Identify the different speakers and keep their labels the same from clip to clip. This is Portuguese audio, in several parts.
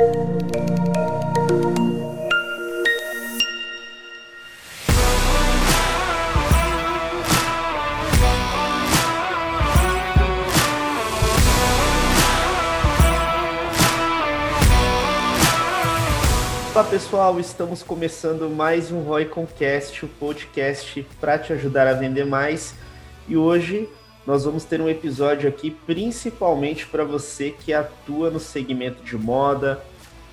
Speaker 1: Olá pessoal, estamos começando mais um ROIConcast, o podcast para te ajudar a vender mais. E hoje nós vamos ter um episódio aqui principalmente para você que atua no segmento de moda,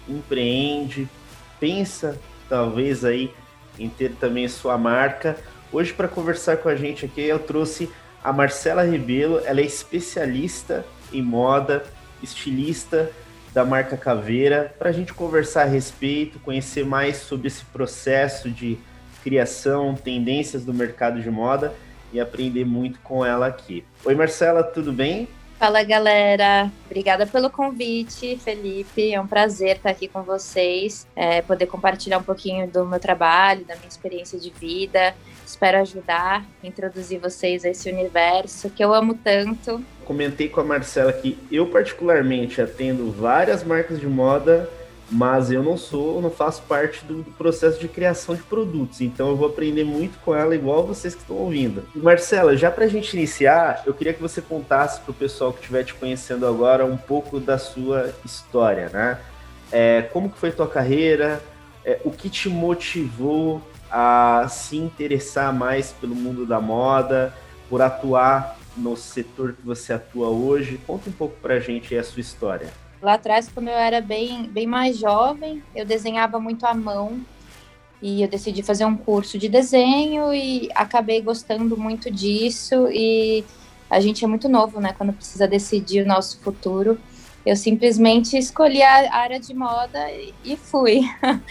Speaker 1: empreende, pensa talvez aí em ter também sua marca. Hoje para conversar com a gente aqui eu trouxe a Marcela Rebelo, ela é especialista em moda, estilista da marca Caveira, para a gente conversar a respeito, conhecer mais sobre esse processo de criação, tendências do mercado de moda e aprender muito com ela aqui. Oi Marcela, tudo bem?
Speaker 2: Fala galera, obrigada pelo convite, Felipe, é um prazer estar aqui com vocês, poder compartilhar um pouquinho do meu trabalho, da minha experiência de vida, espero ajudar, introduzir vocês a esse universo que eu amo tanto.
Speaker 1: Comentei com a Marcela que eu particularmente atendo várias marcas de moda, mas eu não faço parte do processo de criação de produtos, então eu vou aprender muito com ela, igual vocês que estão ouvindo. Marcela, já para a gente iniciar, eu queria que você contasse para o pessoal que estiver te conhecendo agora um pouco da sua história, né? Como que foi tua carreira, o que te motivou a se interessar mais pelo mundo da moda, por atuar no setor que você atua hoje. Conta um pouco para a gente aí a sua história.
Speaker 2: Lá atrás, quando eu era bem mais jovem, eu desenhava muito à mão e eu decidi fazer um curso de desenho e acabei gostando muito disso. E a gente é muito novo, né? Quando precisa decidir o nosso futuro. Eu simplesmente escolhi a área de moda e fui.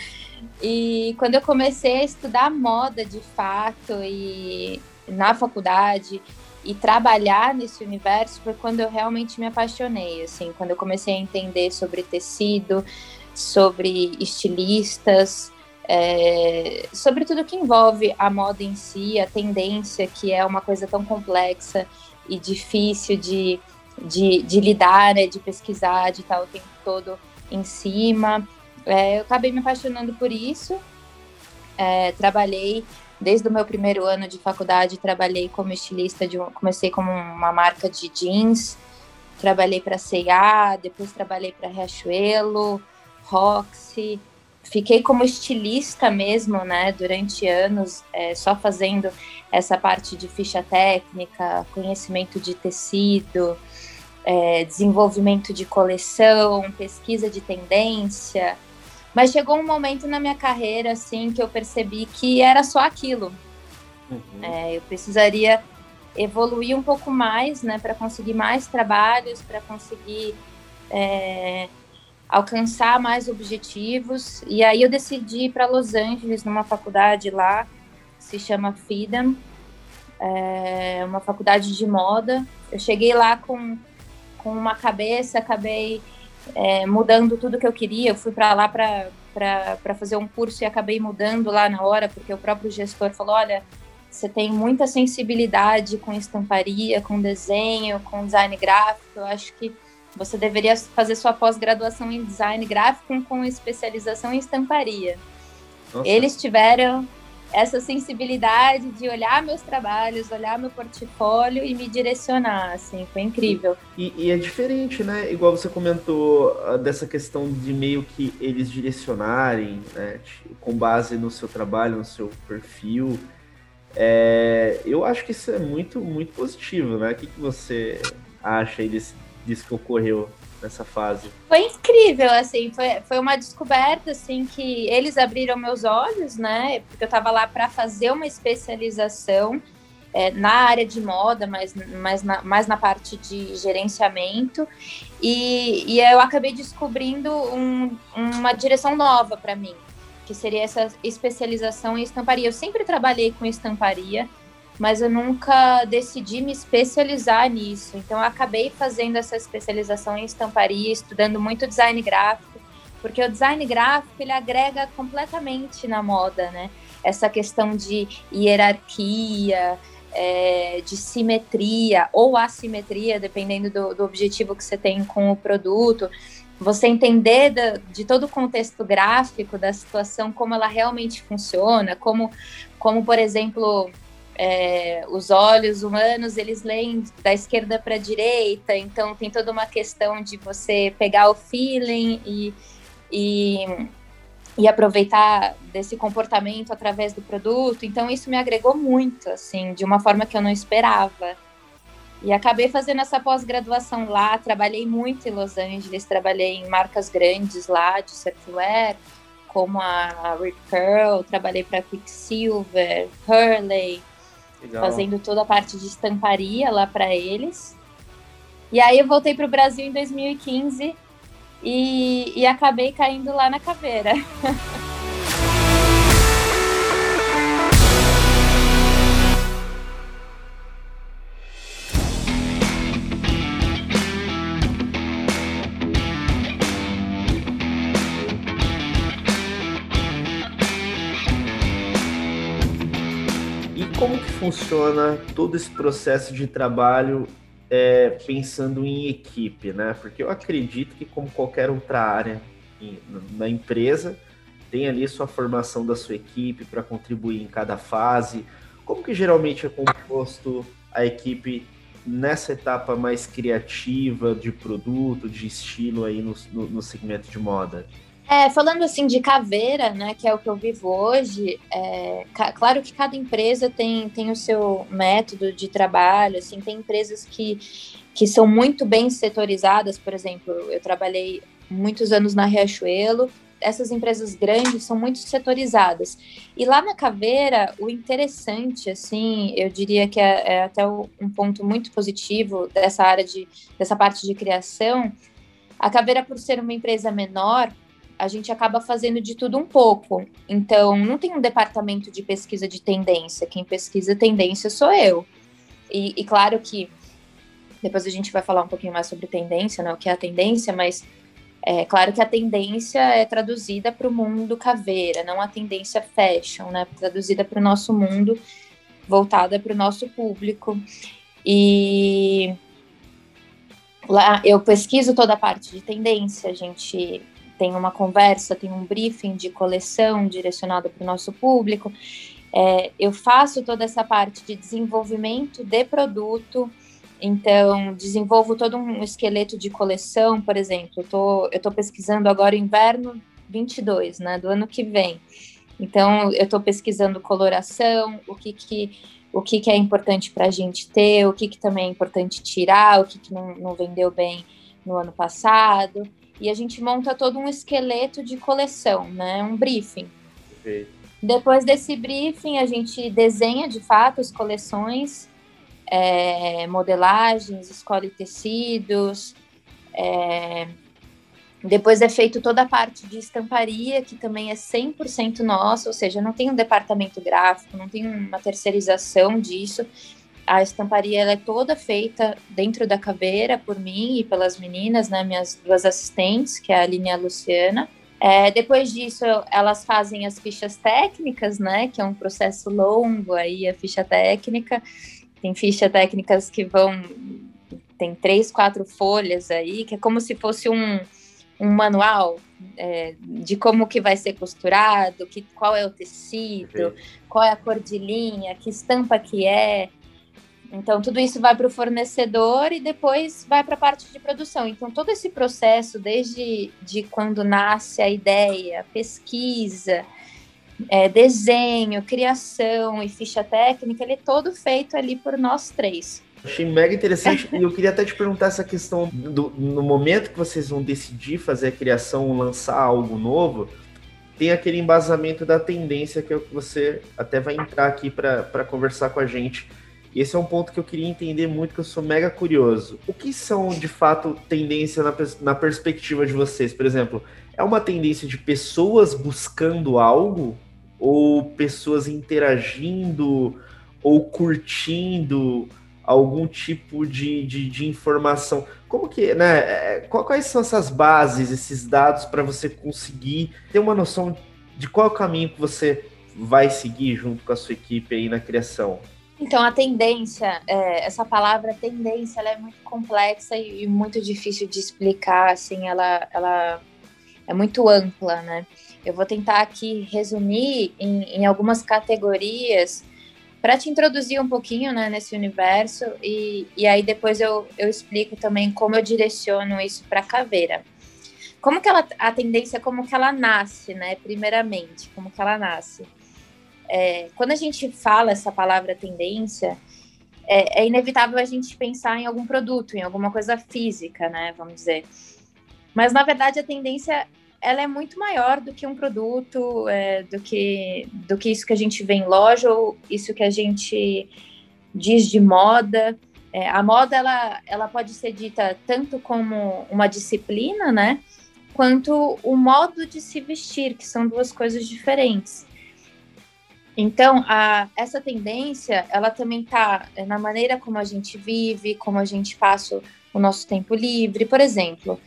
Speaker 2: E quando eu comecei a estudar moda de fato e na faculdade e trabalhar nesse universo foi quando eu realmente me apaixonei, assim, quando eu comecei a entender sobre tecido, sobre estilistas, sobre tudo que envolve a moda em si, a tendência, que é uma coisa tão complexa e difícil de lidar, né, de pesquisar, de estar o tempo todo em cima. Eu acabei me apaixonando por isso, trabalhei desde o meu primeiro ano de faculdade, trabalhei como estilista, comecei como uma marca de jeans, trabalhei para C&A, depois trabalhei para Riachuelo, Roxy, fiquei como estilista mesmo, né, durante anos, só fazendo essa parte de ficha técnica, conhecimento de tecido, desenvolvimento de coleção, pesquisa de tendência. Mas chegou um momento na minha carreira, assim, que eu percebi que era só aquilo. Eu precisaria evoluir um pouco mais, né, para conseguir mais trabalhos, para conseguir alcançar mais objetivos. E aí eu decidi ir para Los Angeles, numa faculdade lá, que se chama FIDM, uma faculdade de moda. Eu cheguei lá com uma cabeça, acabei mudando tudo que eu queria. Eu fui para lá para fazer um curso e acabei mudando lá na hora, porque o próprio gestor falou, olha, você tem muita sensibilidade com estamparia, com desenho, com design gráfico, eu acho que você deveria fazer sua pós-graduação em design gráfico com especialização em estamparia. Nossa. Eles tiveram essa sensibilidade de olhar meus trabalhos, olhar meu portfólio e me direcionar, assim, foi incrível.
Speaker 1: E é diferente, né? Igual você comentou dessa questão de meio que eles direcionarem, né? Com base no seu trabalho, no seu perfil. Eu acho que isso é muito, muito positivo, né? O que você acha aí disso que ocorreu nessa fase?
Speaker 2: Foi incrível, assim, foi uma descoberta, assim, que eles abriram meus olhos, né, porque eu estava lá para fazer uma especialização na área de moda, mais na parte de gerenciamento, e eu acabei descobrindo uma direção nova para mim, que seria essa especialização em estamparia. Eu sempre trabalhei com estamparia, mas eu nunca decidi me especializar nisso. Então, eu acabei fazendo essa especialização em estamparia, estudando muito design gráfico, porque o design gráfico, ele agrega completamente na moda, né? Essa questão de hierarquia, de simetria ou assimetria, dependendo do objetivo que você tem com o produto. você entender de todo o contexto gráfico da situação, como ela realmente funciona, como por exemplo, os olhos humanos, eles leem da esquerda para a direita, então tem toda uma questão de você pegar o feeling e aproveitar desse comportamento através do produto. Então isso me agregou muito, assim, de uma forma que eu não esperava. E acabei fazendo essa pós-graduação lá, trabalhei muito em Los Angeles, trabalhei em marcas grandes lá de surfwear, como a Rip Curl, trabalhei para Quicksilver, Hurley, legal, fazendo toda a parte de estamparia lá para eles. E aí eu voltei para o Brasil em 2015 e acabei caindo lá na Caveira.
Speaker 1: Como que funciona todo esse processo de trabalho pensando em equipe, né? Porque eu acredito que, como qualquer outra área na empresa, tem ali sua formação da sua equipe para contribuir em cada fase. Como que geralmente é composto a equipe nessa etapa mais criativa de produto, de estilo aí no segmento de moda?
Speaker 2: Falando assim de Caveira, né, que é o que eu vivo hoje, claro que cada empresa tem o seu método de trabalho, assim, tem empresas que são muito bem setorizadas, por exemplo, eu trabalhei muitos anos na Riachuelo, essas empresas grandes são muito setorizadas, e lá na Caveira, o interessante, assim, eu diria que é até um ponto muito positivo dessa parte de criação, a Caveira, por ser uma empresa menor, a gente acaba fazendo de tudo um pouco. Então, não tem um departamento de pesquisa de tendência. Quem pesquisa tendência sou eu. E claro que depois a gente vai falar um pouquinho mais sobre tendência, né, o que é a tendência, mas é claro que a tendência é traduzida para o mundo Caveira, não a tendência fashion, né, traduzida para o nosso mundo, voltada para o nosso público. E lá eu pesquiso toda a parte de tendência, a gente tem uma conversa, tem um briefing de coleção direcionado para o nosso público. Eu faço toda essa parte de desenvolvimento de produto, então desenvolvo todo um esqueleto de coleção, por exemplo, eu estou pesquisando agora o inverno 22, né, do ano que vem. Então eu estou pesquisando coloração, o que é importante para a gente ter, o que também é importante tirar, o que não vendeu bem no ano passado. E a gente monta todo um esqueleto de coleção, né? Um briefing. Perfeito. Depois desse briefing, a gente desenha, de fato, as coleções, modelagens, escolhe tecidos. Depois é feito toda a parte de estamparia, que também é 100% nossa, ou seja, não tem um departamento gráfico, não tem uma terceirização disso. A estamparia ela é toda feita dentro da Caveira por mim e pelas meninas, né, minhas duas assistentes, que é a Aline e a Luciana. Depois disso, elas fazem as fichas técnicas, né, que é um processo longo aí, a ficha técnica. Tem fichas técnicas que tem 3, 4 folhas aí, que é como se fosse um manual de como que vai ser costurado, qual é o tecido, qual é a cor de linha, que estampa que é. Então, tudo isso vai para o fornecedor e depois vai para a parte de produção. Então, todo esse processo, desde quando nasce a ideia, pesquisa, desenho, criação e ficha técnica, ele é todo feito ali por nós três.
Speaker 1: Achei mega interessante e eu queria até te perguntar essa questão no momento que vocês vão decidir fazer a criação, lançar algo novo, tem aquele embasamento da tendência que é o que você até vai entrar aqui para conversar com a gente. E esse é um ponto que eu queria entender muito, que eu sou mega curioso. O que são, de fato, tendência na perspectiva de vocês? Por exemplo, é uma tendência de pessoas buscando algo? Ou pessoas interagindo? Ou curtindo algum tipo de informação? Como que, né? Quais são essas bases, esses dados para você conseguir ter uma noção de qual é o caminho que você vai seguir junto com a sua equipe aí na criação?
Speaker 2: Então, a tendência, essa palavra tendência, ela é muito complexa e muito difícil de explicar, assim, ela é muito ampla, né? Eu vou tentar aqui resumir em algumas categorias para te introduzir um pouquinho, né, nesse universo e aí depois eu explico também como eu direciono isso para a caveira. Como que a tendência, como que ela nasce, né, primeiramente, como que ela nasce? Quando a gente fala essa palavra tendência, é inevitável a gente pensar em algum produto, em alguma coisa física, né, vamos dizer. Mas, na verdade, a tendência ela é muito maior do que um produto, do que isso que a gente vê em loja ou isso que a gente diz de moda. A moda, ela pode ser dita tanto como uma disciplina, né, quanto o modo de se vestir, que são duas coisas diferentes. Então, essa tendência, ela também está na maneira como a gente vive, como a gente passa o nosso tempo livre. Por exemplo,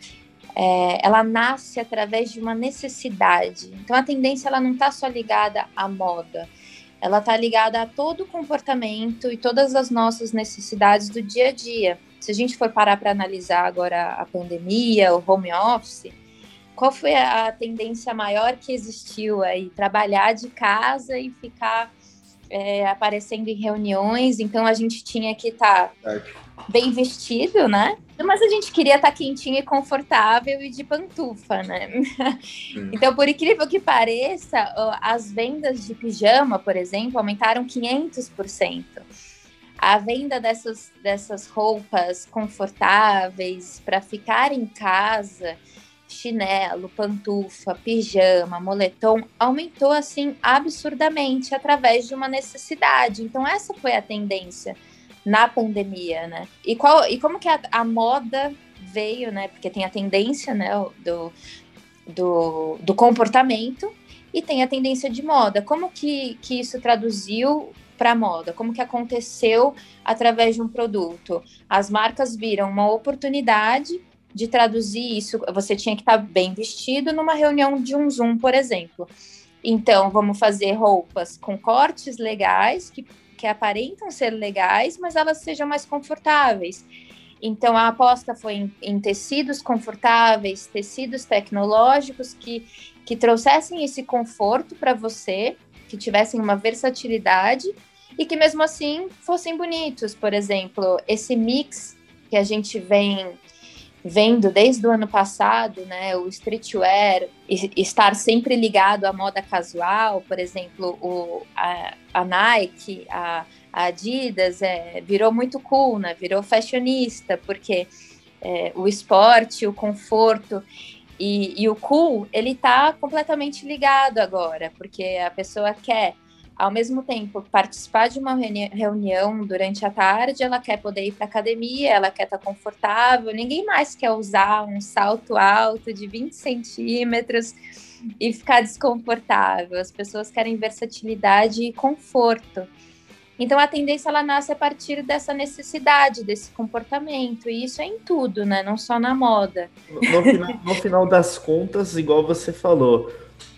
Speaker 2: ela nasce através de uma necessidade. Então, a tendência ela não está só ligada à moda, ela está ligada a todo o comportamento e todas as nossas necessidades do dia a dia. Se a gente for parar para analisar agora a pandemia, o home office, qual foi a tendência maior que existiu aí? Trabalhar de casa e ficar aparecendo em reuniões, então a gente tinha que estar bem vestido, né? Mas a gente queria estar quentinho e confortável e de pantufa, né? Então, por incrível que pareça, as vendas de pijama, por exemplo, aumentaram 500%. A venda dessas roupas confortáveis para ficar em casa, chinelo, pantufa, pijama, moletom, aumentou assim absurdamente através de uma necessidade. Então essa foi a tendência na pandemia, né? E como que a moda veio, né? Porque tem a tendência, né, do comportamento e tem a tendência de moda. Como que isso traduziu para a moda? Como que aconteceu através de um produto? As marcas viram uma oportunidade de traduzir isso. Você tinha que estar bem vestido numa reunião de um Zoom, por exemplo. Então, vamos fazer roupas com cortes legais, que aparentam ser legais, mas elas sejam mais confortáveis. Então, a aposta foi em tecidos confortáveis, tecidos tecnológicos que trouxessem esse conforto para você, que tivessem uma versatilidade e que, mesmo assim, fossem bonitos. Por exemplo, esse mix que a gente vem vendo desde o ano passado, né, o streetwear, estar sempre ligado à moda casual, por exemplo, a Nike, a Adidas, virou muito cool, né, virou fashionista, porque o esporte, o conforto e o cool, ele está completamente ligado agora, porque a pessoa quer, ao mesmo tempo, participar de uma reunião durante a tarde, ela quer poder ir para a academia, ela quer estar confortável, ninguém mais quer usar um salto alto de 20 centímetros e ficar desconfortável. As pessoas querem versatilidade e conforto. Então, a tendência, ela nasce a partir dessa necessidade, desse comportamento, e isso é em tudo, né? Não só na moda.
Speaker 1: No final das contas, igual você falou,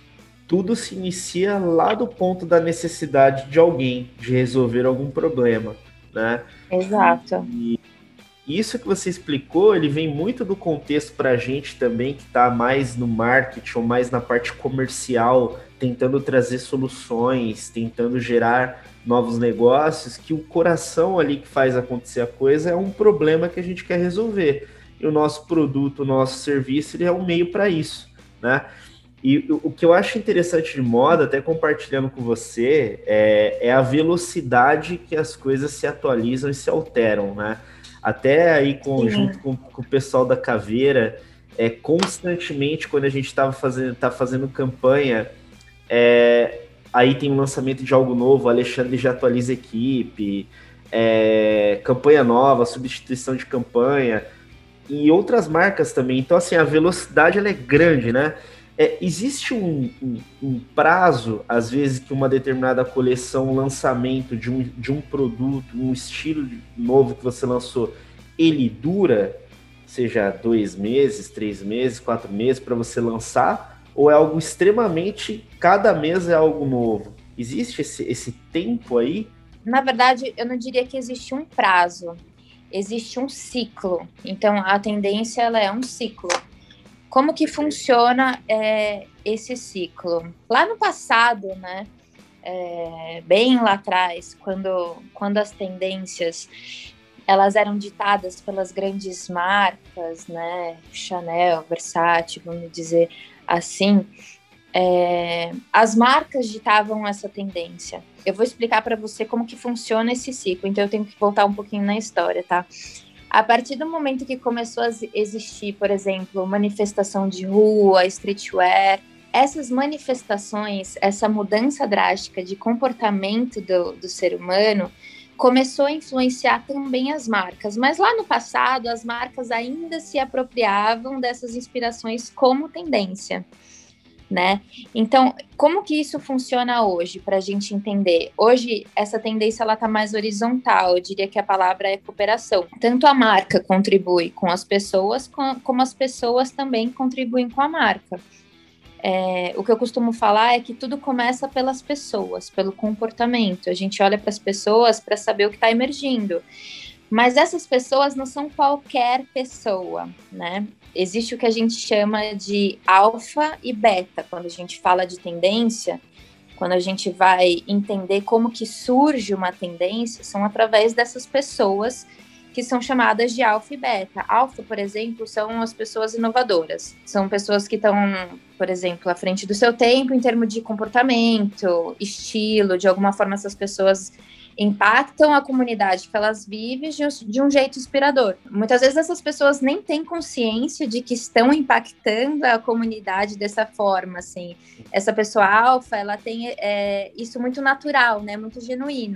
Speaker 1: tudo se inicia lá do ponto da necessidade de alguém, de resolver algum problema, né?
Speaker 2: Exato.
Speaker 1: E isso que você explicou, ele vem muito do contexto para a gente também, que está mais no marketing ou mais na parte comercial, tentando trazer soluções, tentando gerar novos negócios, que o coração ali que faz acontecer a coisa é um problema que a gente quer resolver. E o nosso produto, o nosso serviço, ele é um meio para isso, né? E o que eu acho interessante de moda, até compartilhando com você, é a velocidade que as coisas se atualizam e se alteram, né? Até aí, junto com o pessoal da Caveira, constantemente, quando a gente tá fazendo campanha, aí tem um lançamento de algo novo, o Alexandre já atualiza a equipe, campanha nova, substituição de campanha, e outras marcas também. Então, assim, a velocidade ela é grande, né? Existe um prazo, às vezes, que uma determinada coleção, um lançamento de um produto, um estilo novo que você lançou, ele dura, seja 2 meses, 3 meses, 4 meses para você lançar, ou é algo extremamente, cada mês é algo novo? Existe esse tempo aí?
Speaker 2: Na verdade, eu não diria que existe um prazo, existe um ciclo. Então, a tendência ela é um ciclo. Como que funciona esse ciclo? Lá no passado, né, bem lá atrás, quando as tendências elas eram ditadas pelas grandes marcas, né, Chanel, Versace, vamos dizer assim, as marcas ditavam essa tendência. Eu vou explicar para você como que funciona esse ciclo, então eu tenho que voltar um pouquinho na história, tá? A partir do momento que começou a existir, por exemplo, manifestação de rua, streetwear, essas manifestações, essa mudança drástica de comportamento do ser humano começou a influenciar também as marcas. Mas lá no passado, as marcas ainda se apropriavam dessas inspirações como tendência, né? Então, como que isso funciona hoje, para a gente entender? Hoje, essa tendência ela está mais horizontal, eu diria que a palavra é cooperação. Tanto a marca contribui com as pessoas, como as pessoas também contribuem com a marca. O que eu costumo falar é que tudo começa pelas pessoas, pelo comportamento. A gente olha para as pessoas para saber o que está emergindo. Mas essas pessoas não são qualquer pessoa, né? Existe o que a gente chama de alfa e beta. Quando a gente fala de tendência, quando a gente vai entender como que surge uma tendência, são através dessas pessoas que são chamadas de alfa e beta. Alfa, por exemplo, são as pessoas inovadoras. São pessoas que estão, por exemplo, à frente do seu tempo em termos de comportamento, estilo. De alguma forma, essas pessoas impactam a comunidade que elas vivem de um jeito inspirador. Muitas vezes essas pessoas nem têm consciência de que estão impactando a comunidade dessa forma, assim. Essa pessoa alfa, ela tem isso muito natural, né? Muito genuíno.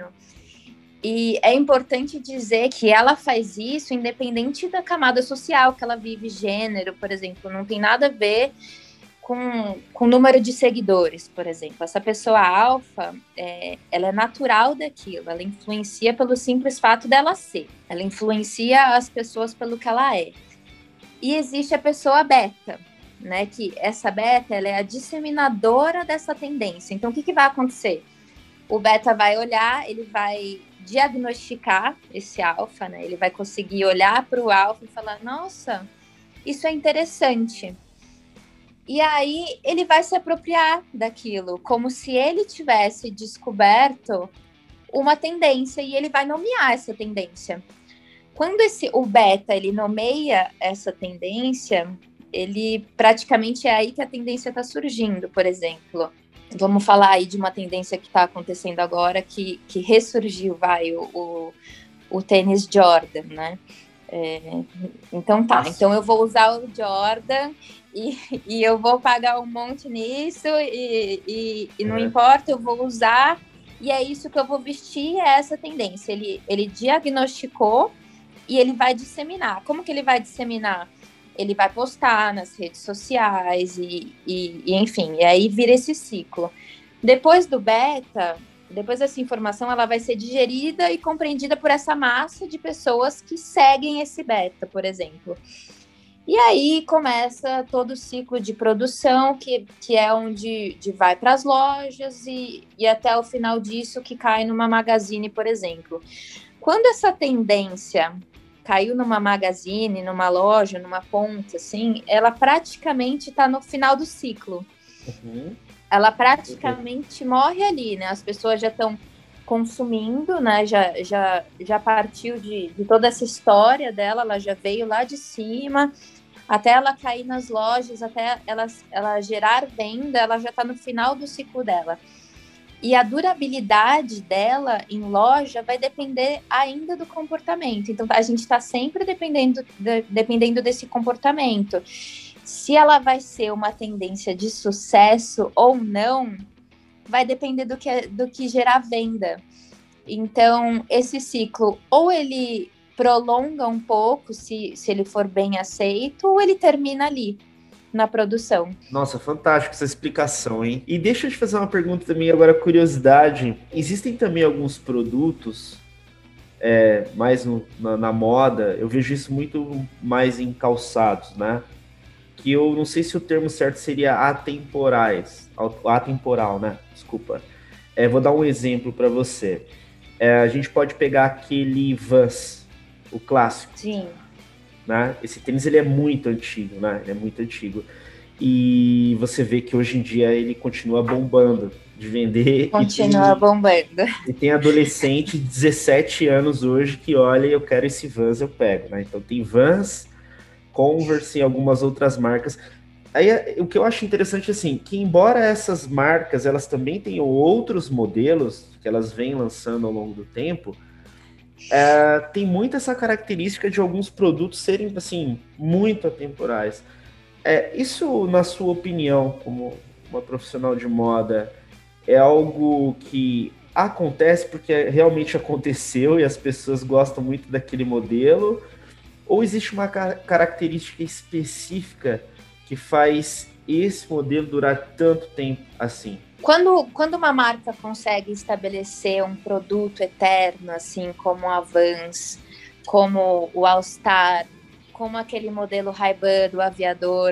Speaker 2: E é importante dizer que ela faz isso independente da camada social que ela vive, gênero, por exemplo, não tem nada a ver com o número de seguidores, por exemplo. Essa pessoa alfa, ela é natural daquilo, ela influencia pelo simples fato dela ser, ela influencia as pessoas pelo que ela é. E existe a pessoa beta, né, que essa beta, ela é a disseminadora dessa tendência. Então, o que vai acontecer? O beta vai olhar, ele vai diagnosticar esse alfa, né? Ele vai conseguir olhar para o alfa e falar, nossa, isso é interessante. E aí ele vai se apropriar daquilo, como se ele tivesse descoberto uma tendência e ele vai nomear essa tendência. Quando o beta ele nomeia essa tendência, ele praticamente é aí que a tendência está surgindo, por exemplo. Vamos falar aí de uma tendência que está acontecendo agora, que ressurgiu, o tênis Jordan, né? Então tá, então eu vou usar o Jordan e eu vou pagar um monte nisso e não importa, eu vou usar e é isso que eu vou vestir, é essa tendência. Ele diagnosticou e ele vai disseminar. Como que ele vai disseminar? Ele vai postar nas redes sociais e enfim, e aí vira esse ciclo. Depois do beta, depois dessa informação, ela vai ser digerida e compreendida por essa massa de pessoas que seguem esse beta, por exemplo. E aí começa todo o ciclo de produção, que é onde vai para as lojas e até o final disso que cai numa Magazine, por exemplo. Quando essa tendência caiu numa Magazine, numa loja, numa ponta, assim, ela praticamente está no final do ciclo. Uhum. Ela praticamente morre ali, né? As pessoas já estão consumindo, né? Já partiu de toda essa história dela, ela já veio lá de cima, até ela cair nas lojas, até ela gerar venda, ela já está no final do ciclo dela. E a durabilidade dela em loja vai depender ainda do comportamento. Então, a gente está sempre dependendo desse comportamento. Se ela vai ser uma tendência de sucesso ou não, vai depender do que gerar venda. Então, esse ciclo, ou ele prolonga um pouco, se ele for bem aceito, ou ele termina ali, na produção.
Speaker 1: Nossa, fantástico essa explicação, hein? E deixa eu te fazer uma pergunta também, agora curiosidade. Existem também alguns produtos mais na moda, eu vejo isso muito mais em calçados, né? Que eu não sei se o termo certo seria atemporal, né? Desculpa. Vou dar um exemplo para você. A gente pode pegar aquele Vans, o clássico.
Speaker 2: Sim.
Speaker 1: Né? Esse tênis ele é muito antigo, né? Ele é muito antigo. E você vê que hoje em dia ele continua bombando de vender.
Speaker 2: Continua bombando.
Speaker 1: E tem adolescente de 17 anos hoje que olha, eu quero esse Vans, eu pego, né? Então tem Vans, Converse e algumas outras marcas. Aí o que eu acho interessante assim, que embora essas marcas elas também tenham outros modelos que elas vêm lançando ao longo do tempo, tem muito essa característica de alguns produtos serem assim muito atemporais. Isso, na sua opinião, como uma profissional de moda, é algo que acontece porque realmente aconteceu e as pessoas gostam muito daquele modelo? Ou existe uma característica específica que faz esse modelo durar tanto tempo assim?
Speaker 2: Quando uma marca consegue estabelecer um produto eterno, assim como a Vans, como o All-Star, como aquele modelo Ray-Ban do aviador,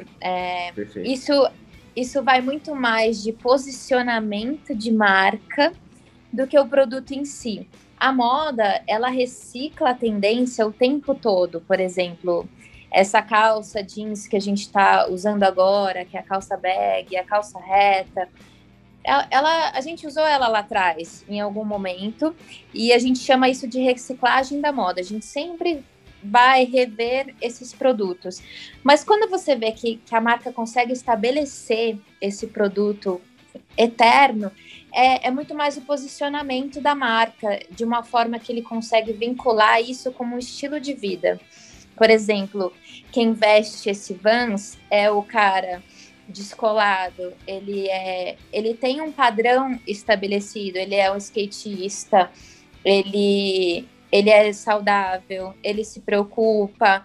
Speaker 2: isso vai muito mais de posicionamento de marca do que o produto em si. A moda, ela recicla a tendência o tempo todo. Por exemplo, essa calça jeans que a gente está usando agora, que é a calça bag, a calça reta, a gente usou ela lá atrás, em algum momento, e a gente chama isso de reciclagem da moda. A gente sempre vai rever esses produtos. Mas quando você vê que a marca consegue estabelecer esse produto eterno, é muito mais o posicionamento da marca, de uma forma que ele consegue vincular isso como um estilo de vida. Por exemplo, quem veste esse Vans é o cara descolado, ele tem um padrão estabelecido, ele é um skatista, ele é saudável, ele se preocupa,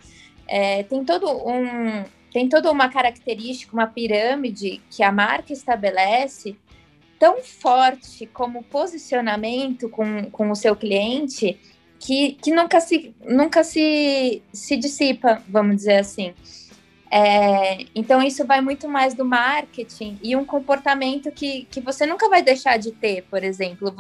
Speaker 2: tem toda uma característica, uma pirâmide que a marca estabelece tão forte como posicionamento com o seu cliente que nunca se dissipa, vamos dizer assim. Então isso vai muito mais do marketing e um comportamento que você nunca vai deixar de ter. Por exemplo,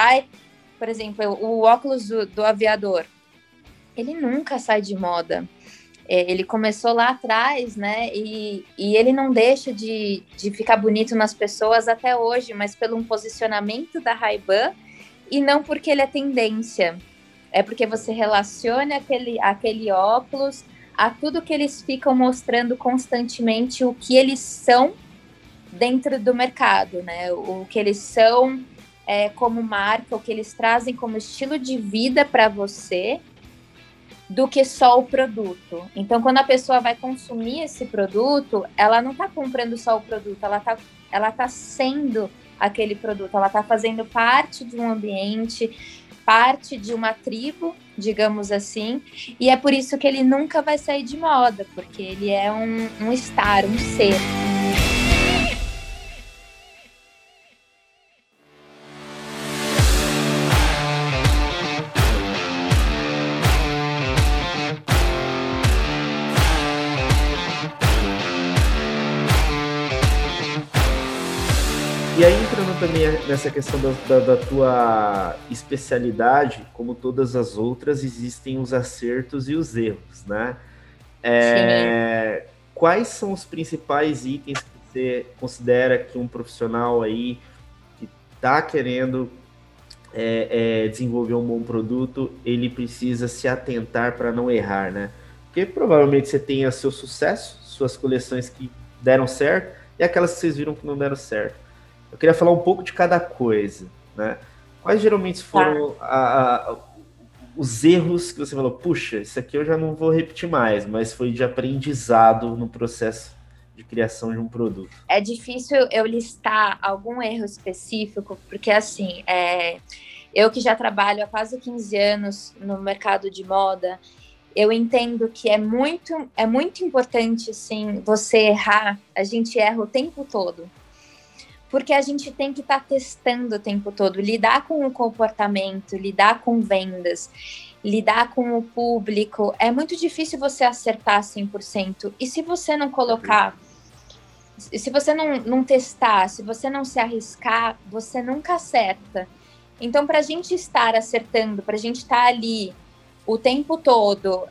Speaker 2: o óculos do aviador, ele nunca sai de moda. Ele começou lá atrás, né? E ele não deixa de ficar bonito nas pessoas até hoje, mas pelo um posicionamento da Ray-Ban e não porque ele é tendência. É porque você relaciona aquele óculos a tudo que eles ficam mostrando constantemente, o que eles são dentro do mercado, né? O que eles são como marca, o que eles trazem como estilo de vida para você, do que só o produto. Então, quando a pessoa vai consumir esse produto, ela não está comprando só o produto, ela tá sendo aquele produto, ela está fazendo parte de um ambiente, parte de uma tribo, digamos assim, e é por isso que ele nunca vai sair de moda, porque ele é um estar, um ser.
Speaker 1: E aí, entrando também nessa questão da tua especialidade, como todas as outras, existem os acertos e os erros, né? Quais são os principais itens que você considera que um profissional aí que está querendo desenvolver um bom produto, ele precisa se atentar para não errar, né? Porque provavelmente você tenha seu sucesso, suas coleções que deram certo e aquelas que vocês viram que não deram certo. Eu queria falar um pouco de cada coisa, né? Quais geralmente foram os erros que você falou, puxa, isso aqui eu já não vou repetir mais, mas foi de aprendizado no processo de criação de um produto?
Speaker 2: É difícil eu listar algum erro específico, porque assim, eu que já trabalho há quase 15 anos no mercado de moda, eu entendo que é muito importante, assim, você errar, a gente erra o tempo todo. Porque a gente tem que estar testando o tempo todo, lidar com o comportamento, lidar com vendas, lidar com o público. É muito difícil você acertar 100%. E se você não colocar, se você não testar, se você não se arriscar, você nunca acerta. Então, para a gente estar acertando, para a gente estar ali o tempo todo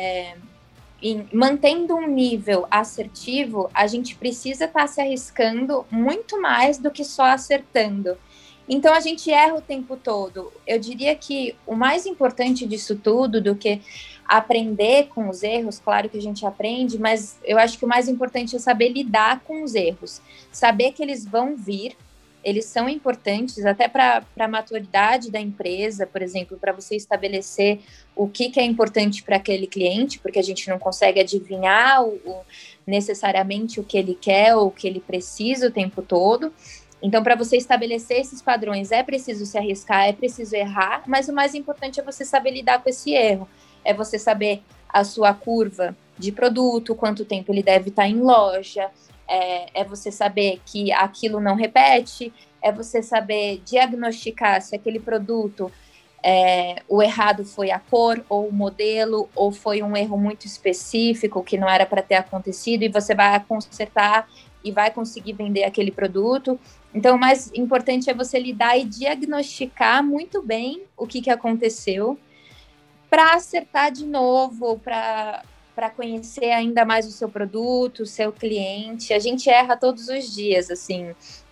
Speaker 2: mantendo um nível assertivo, a gente precisa estar se arriscando muito mais do que só acertando. Então, a gente erra o tempo todo. Eu diria que o mais importante disso tudo, do que aprender com os erros, claro que a gente aprende, mas eu acho que o mais importante é saber lidar com os erros. Saber que eles vão vir, eles são importantes até para a maturidade da empresa, por exemplo, para você estabelecer o que é importante para aquele cliente, porque a gente não consegue adivinhar necessariamente o que ele quer ou o que ele precisa o tempo todo. Então, para você estabelecer esses padrões, é preciso se arriscar, é preciso errar, mas o mais importante é você saber lidar com esse erro. É você saber a sua curva de produto, quanto tempo ele deve estar em loja, é você saber que aquilo não repete, é você saber diagnosticar se aquele produto, o errado foi a cor ou o modelo, ou foi um erro muito específico que não era para ter acontecido, e você vai consertar e vai conseguir vender aquele produto. Então, o mais importante é você lidar e diagnosticar muito bem o que aconteceu para acertar de novo, para conhecer ainda mais o seu produto, o seu cliente. A gente erra todos os dias, assim.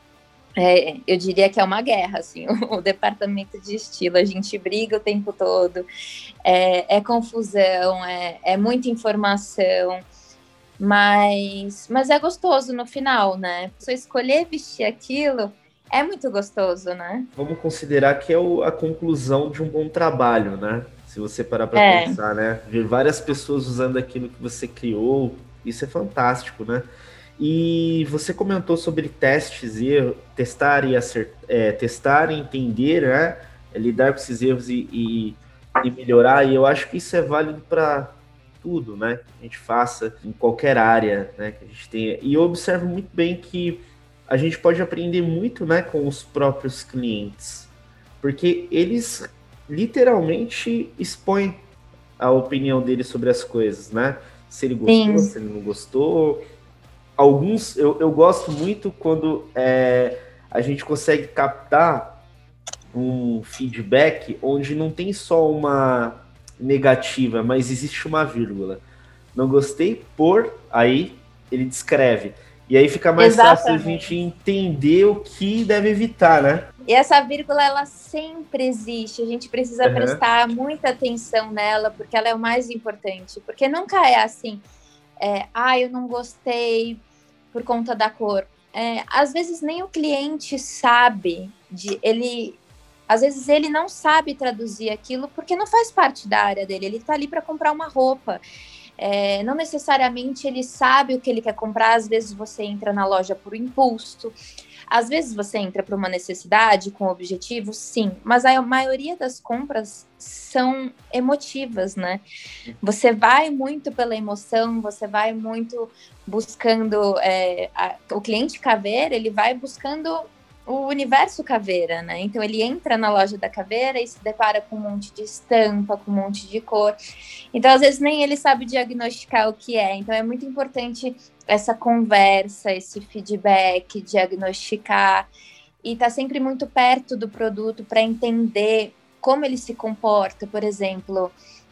Speaker 2: Eu diria que é uma guerra, assim, o departamento de estilo. A gente briga o tempo todo, é confusão, é muita informação. Mas é gostoso no final, né? Só escolher vestir aquilo é muito gostoso, né?
Speaker 1: Vamos considerar que é a conclusão de um bom trabalho, né? Se você parar para pensar, né? Ver várias pessoas usando aquilo que você criou, isso é fantástico, né? E você comentou sobre testes e testar e testar e entender, né? Lidar com esses erros e melhorar. E eu acho que isso é válido para tudo, né? Que a gente faça em qualquer área, né? Que a gente tenha. E eu observo muito bem que a gente pode aprender muito, né, com os próprios clientes, porque eles literalmente expõem a opinião deles sobre as coisas, né? Se ele gostou,
Speaker 2: Sim.
Speaker 1: se ele não gostou. Alguns, eu gosto muito quando a gente consegue captar um feedback onde não tem só uma negativa, mas existe uma vírgula. Não gostei por, aí ele descreve. E aí fica mais fácil a gente entender o que deve evitar, né?
Speaker 2: E essa vírgula, ela sempre existe. A gente precisa prestar muita atenção nela, porque ela é o mais importante. Porque nunca é assim, eu não gostei por conta da cor. Às vezes nem o cliente sabe, às vezes ele não sabe traduzir aquilo porque não faz parte da área dele. Ele está ali para comprar uma roupa. Não necessariamente ele sabe o que ele quer comprar. Às vezes você entra na loja por impulso, às vezes você entra por uma necessidade, com objetivo, sim, mas a maioria das compras são emotivas, né? Você vai muito pela emoção, você vai muito buscando o cliente caveira, ele vai buscando o universo caveira, né? Então ele entra na loja da caveira e se depara com um monte de estampa, com um monte de cor. Então, às vezes, nem ele sabe diagnosticar o que é. Então, é muito importante essa conversa, esse feedback, diagnosticar e estar sempre muito perto do produto para entender como ele se comporta. Por exemplo,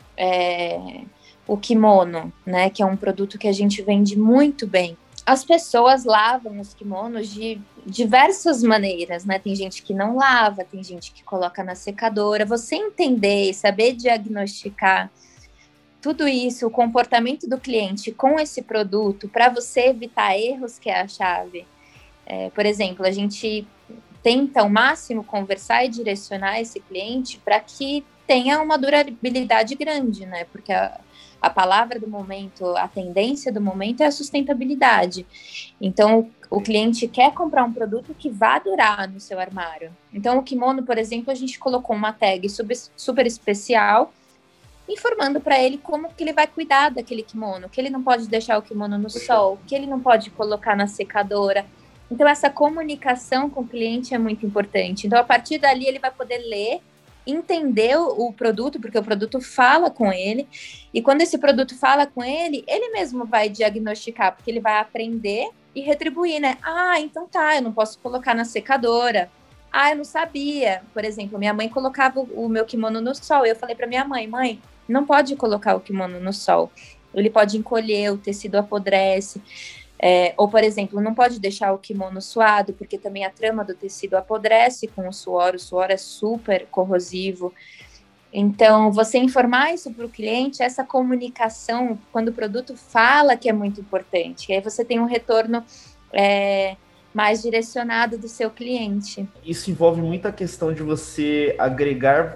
Speaker 2: o kimono, né? Que é um produto que a gente vende muito bem. As pessoas lavam os kimonos de diversas maneiras, né? Tem gente que não lava, tem gente que coloca na secadora. Você entender e saber diagnosticar tudo isso, o comportamento do cliente com esse produto, para você evitar erros, que é a chave. Por exemplo, a gente tenta ao máximo conversar e direcionar esse cliente para que tenha uma durabilidade grande, né? Porque a palavra do momento, a tendência do momento é a sustentabilidade. Então, o cliente quer comprar um produto que vá durar no seu armário. Então, o kimono, por exemplo, a gente colocou uma tag super especial, informando para ele como que ele vai cuidar daquele kimono, que ele não pode deixar o kimono no sol, que ele não pode colocar na secadora. Então, essa comunicação com o cliente é muito importante. Então, a partir dali, ele vai poder ler, entender o produto, porque o produto fala com ele, e quando esse produto fala com ele, ele mesmo vai diagnosticar, porque ele vai aprender e retribuir, né? Então tá, eu não posso colocar na secadora, Ah, eu não sabia. Por exemplo, minha mãe colocava o meu kimono no sol. Eu falei para minha mãe, não pode colocar o kimono no sol. Ele pode encolher, o tecido apodrece. Ou, por exemplo, não pode deixar o kimono suado, porque também a trama do tecido apodrece com o suor é super corrosivo. Então, você informar isso para o cliente, essa comunicação, quando o produto fala que é muito importante, aí você tem um retorno mais direcionado do seu cliente.
Speaker 1: Isso envolve muita questão de você agregar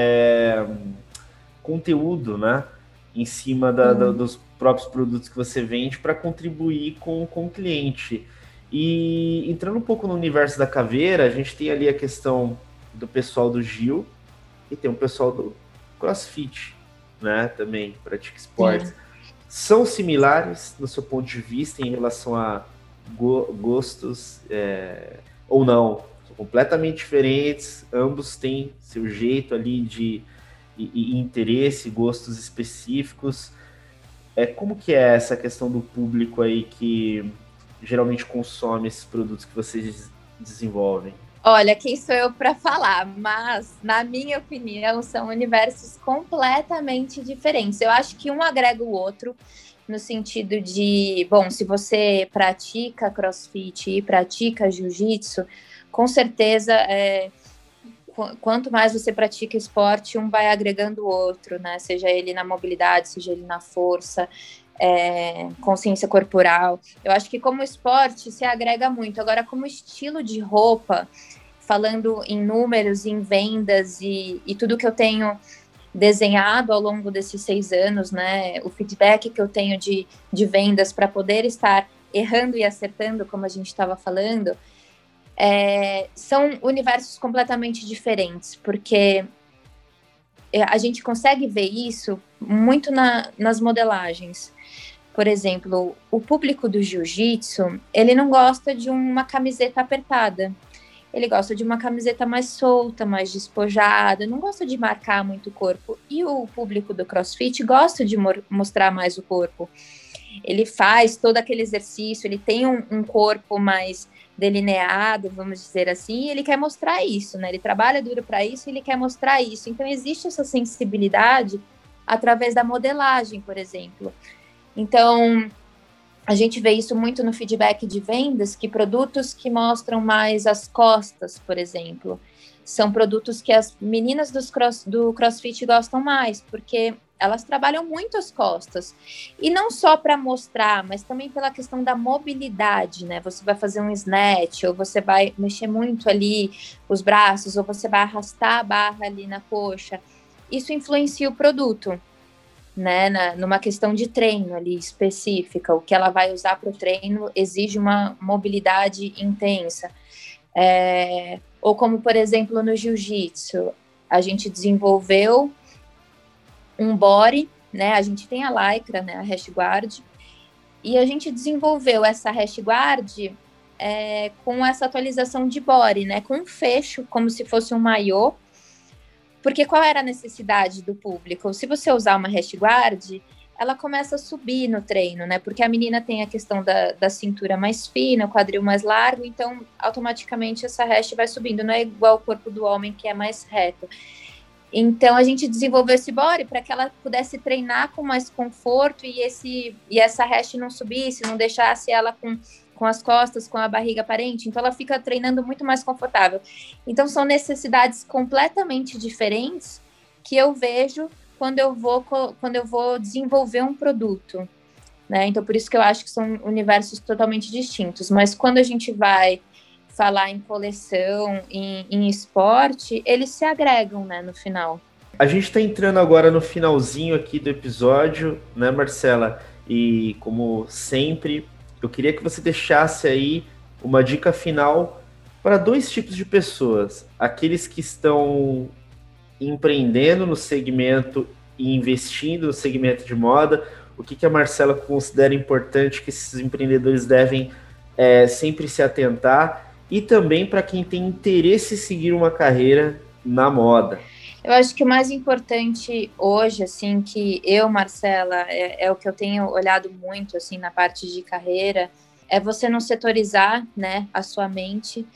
Speaker 1: conteúdo, né, em cima dos próprios produtos que você vende para contribuir com o cliente. E entrando um pouco no universo da caveira, a gente tem ali a questão do pessoal do Gil e tem o pessoal do CrossFit, né, também, pratica esportes. Sim. São similares no seu ponto de vista em relação a gostos ou não? São completamente diferentes, ambos têm seu jeito ali de e interesse, gostos específicos. Como que é essa questão do público aí que geralmente consome esses produtos que vocês desenvolvem?
Speaker 2: Olha, quem sou eu para falar, mas, na minha opinião, são universos completamente diferentes. Eu acho que um agrega o outro, no sentido de, bom, se você pratica CrossFit e pratica Jiu-Jitsu, com certeza, quanto mais você pratica esporte, um vai agregando o outro, né? Seja ele na mobilidade, seja ele na força, consciência corporal. Eu acho que como esporte se agrega muito. Agora, como estilo de roupa, falando em números, em vendas e tudo que eu tenho desenhado ao longo desses 6 anos, né? O feedback que eu tenho de vendas para poder estar errando e acertando, como a gente estava falando, são universos completamente diferentes, porque a gente consegue ver isso muito nas modelagens. Por exemplo, o público do jiu-jitsu, ele não gosta de uma camiseta apertada. Ele gosta de uma camiseta mais solta, mais despojada, não gosta de marcar muito o corpo. E o público do CrossFit gosta de mostrar mais o corpo. Ele faz todo aquele exercício, ele tem um corpo mais delineado, vamos dizer assim, e ele quer mostrar isso, né? Ele trabalha duro para isso e ele quer mostrar isso. Então, existe essa sensibilidade através da modelagem, por exemplo. Então, a gente vê isso muito no feedback de vendas, que produtos que mostram mais as costas, por exemplo, são produtos que as meninas do CrossFit gostam mais, porque elas trabalham muito as costas. E não só para mostrar, mas também pela questão da mobilidade, né? Você vai fazer um snatch, ou você vai mexer muito ali os braços, ou você vai arrastar a barra ali na coxa. Isso influencia o produto, né, numa questão de treino ali específica. O que ela vai usar para o treino exige uma mobilidade intensa. Ou como, por exemplo, no jiu-jitsu, a gente desenvolveu um body, né, a gente tem a lycra, né, a rash guard, e a gente desenvolveu essa rash guard com essa atualização de body, né, com um fecho, como se fosse um maiô. Porque qual era a necessidade do público? Se você usar uma rash guard, ela começa a subir no treino, né? Porque a menina tem a questão da cintura mais fina, o quadril mais largo, então automaticamente essa hash vai subindo. Não é igual o corpo do homem, que é mais reto. Então a gente desenvolveu esse body para que ela pudesse treinar com mais conforto e essa hash não subisse, não deixasse ela com as costas, com a barriga aparente, então ela fica treinando muito mais confortável. Então são necessidades completamente diferentes que eu vejo quando eu vou desenvolver um produto, né? Então por isso que eu acho que são universos totalmente distintos, mas quando a gente vai falar em coleção, em esporte, eles se agregam, né, no final.
Speaker 1: A gente está entrando agora no finalzinho aqui do episódio, né, Marcela? E como sempre, eu queria que você deixasse aí uma dica final para 2 tipos de pessoas. Aqueles que estão empreendendo no segmento e investindo no segmento de moda. O que a Marcela considera importante que esses empreendedores devem sempre se atentar? E também para quem tem interesse em seguir uma carreira na moda.
Speaker 2: Eu acho que o mais importante hoje, assim, que eu, Marcela, é o que eu tenho olhado muito, assim, na parte de carreira, é você não setorizar, né, a sua mente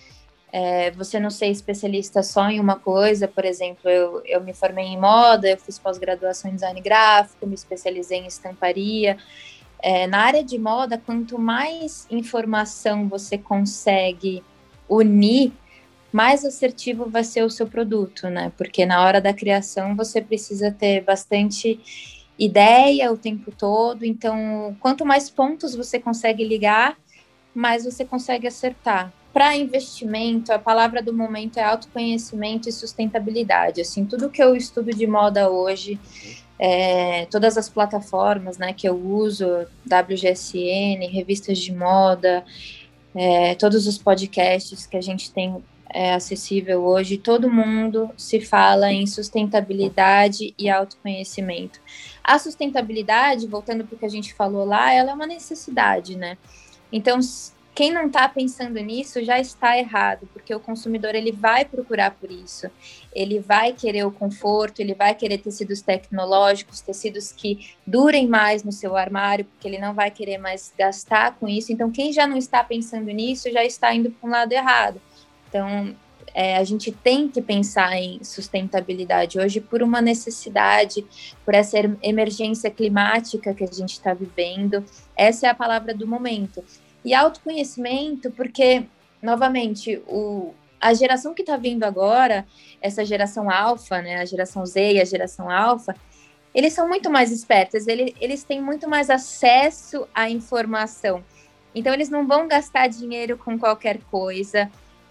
Speaker 2: Você não ser especialista só em uma coisa. Por exemplo, eu me formei em moda, eu fiz pós-graduação em design gráfico, me especializei em estamparia. Na área de moda, quanto mais informação você consegue unir, mais assertivo vai ser o seu produto, né? Porque na hora da criação você precisa ter bastante ideia o tempo todo. Então, quanto mais pontos você consegue ligar, mais você consegue acertar. Para investimento, a palavra do momento é autoconhecimento e sustentabilidade. Assim, tudo que eu estudo de moda hoje, todas as plataformas, né, que eu uso, WGSN, revistas de moda, todos os podcasts que a gente tem acessível hoje, todo mundo se fala em sustentabilidade e autoconhecimento. A sustentabilidade, voltando para o que a gente falou lá, ela é uma necessidade, né? Então, quem não está pensando nisso já está errado, porque o consumidor ele vai procurar por isso. Ele vai querer o conforto, ele vai querer tecidos tecnológicos, tecidos que durem mais no seu armário, porque ele não vai querer mais gastar com isso. Então, quem já não está pensando nisso já está indo para um lado errado. Então, a gente tem que pensar em sustentabilidade hoje por uma necessidade, por essa emergência climática que a gente está vivendo. Essa é a palavra do momento. E autoconhecimento, porque, novamente, a geração que está vindo agora, essa geração alfa, né, a geração Z e a geração alfa, eles são muito mais espertos, eles têm muito mais acesso à informação. Então, eles não vão gastar dinheiro com qualquer coisa.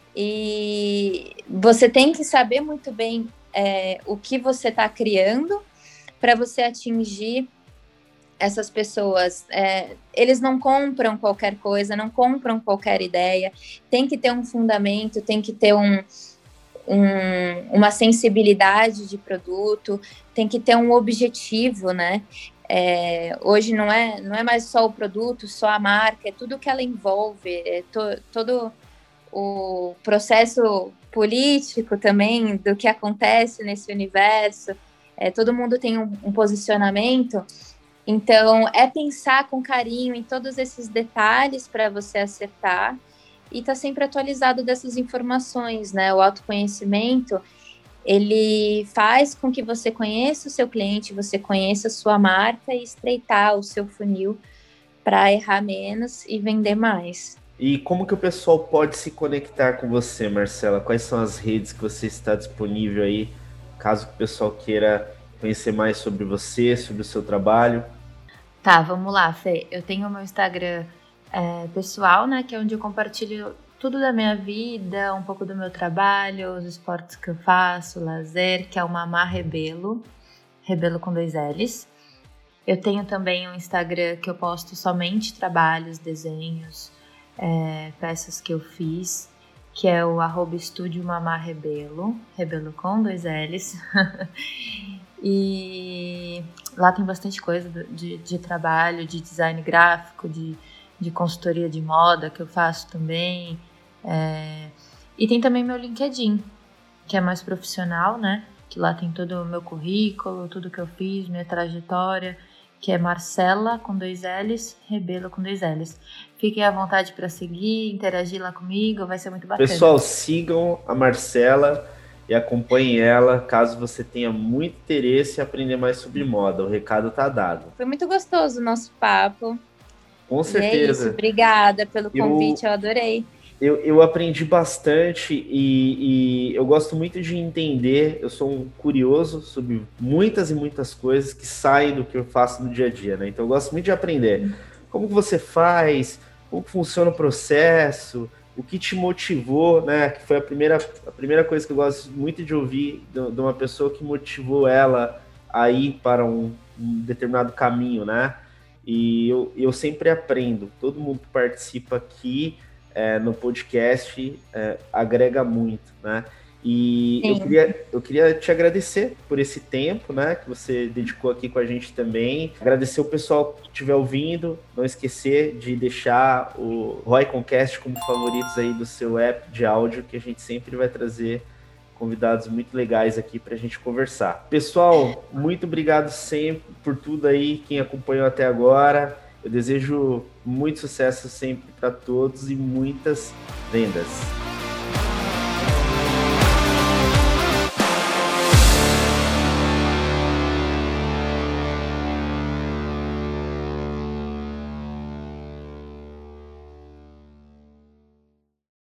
Speaker 2: E você tem que saber muito bem o que você está criando para você atingir essas pessoas. Eles não compram qualquer coisa, não compram qualquer ideia, tem que ter um fundamento, tem que ter uma sensibilidade de produto, tem que ter um objetivo, né? Hoje não é mais só o produto, só a marca, é tudo que ela envolve, todo o processo político também do que acontece nesse universo. Todo mundo tem um posicionamento. Então, pensar com carinho em todos esses detalhes para você acertar e estar sempre atualizado dessas informações, né? O autoconhecimento, ele faz com que você conheça o seu cliente, você conheça a sua marca e estreitar o seu funil para errar menos e vender mais.
Speaker 1: E como que o pessoal pode se conectar com você, Marcela? Quais são as redes que você está disponível aí, caso o pessoal queira conhecer mais sobre você, sobre o seu trabalho?
Speaker 2: Tá, vamos lá, Fê. Eu tenho o meu Instagram pessoal, né, que é onde eu compartilho tudo da minha vida, um pouco do meu trabalho, os esportes que eu faço, lazer, que é o Mamá Rebelo, Rebelo com 2 L's. Eu tenho também um Instagram que eu posto somente trabalhos, desenhos, peças que eu fiz, que é o @estúdio Mamá Rebelo, Rebelo com 2 L's. E lá tem bastante coisa de trabalho, de design gráfico, de consultoria de moda que eu faço também. E tem também meu LinkedIn, que é mais profissional, né? Que lá tem todo o meu currículo, tudo que eu fiz, minha trajetória, que é Marcela com 2 L's, Rebelo com 2 L's. Fiquem à vontade para seguir, interagir lá comigo, vai ser muito bacana.
Speaker 1: Pessoal, sigam a Marcela e acompanhem ela, caso você tenha muito interesse em aprender mais sobre moda. O recado tá dado.
Speaker 2: Foi muito gostoso o nosso papo.
Speaker 1: Com certeza.
Speaker 2: É isso, obrigada pelo convite, eu adorei.
Speaker 1: Eu aprendi bastante e eu gosto muito de entender, eu sou um curioso sobre muitas e muitas coisas que saem do que eu faço no dia a dia, né? Então eu gosto muito de aprender como que você faz, como que funciona o processo, o que te motivou, né? Que foi a primeira coisa que eu gosto muito de ouvir de uma pessoa que motivou ela a ir para um determinado caminho, né? E eu sempre aprendo, todo mundo que participa aqui no podcast agrega muito, né? E eu queria te agradecer por esse tempo, né, que você dedicou aqui com a gente também. Agradecer o pessoal que estiver ouvindo. Não esquecer de deixar o Royconcast como favoritos aí do seu app de áudio, que a gente sempre vai trazer convidados muito legais aqui para a gente conversar. Pessoal, muito obrigado sempre por tudo aí, quem acompanhou até agora. Eu desejo muito sucesso sempre para todos e muitas vendas.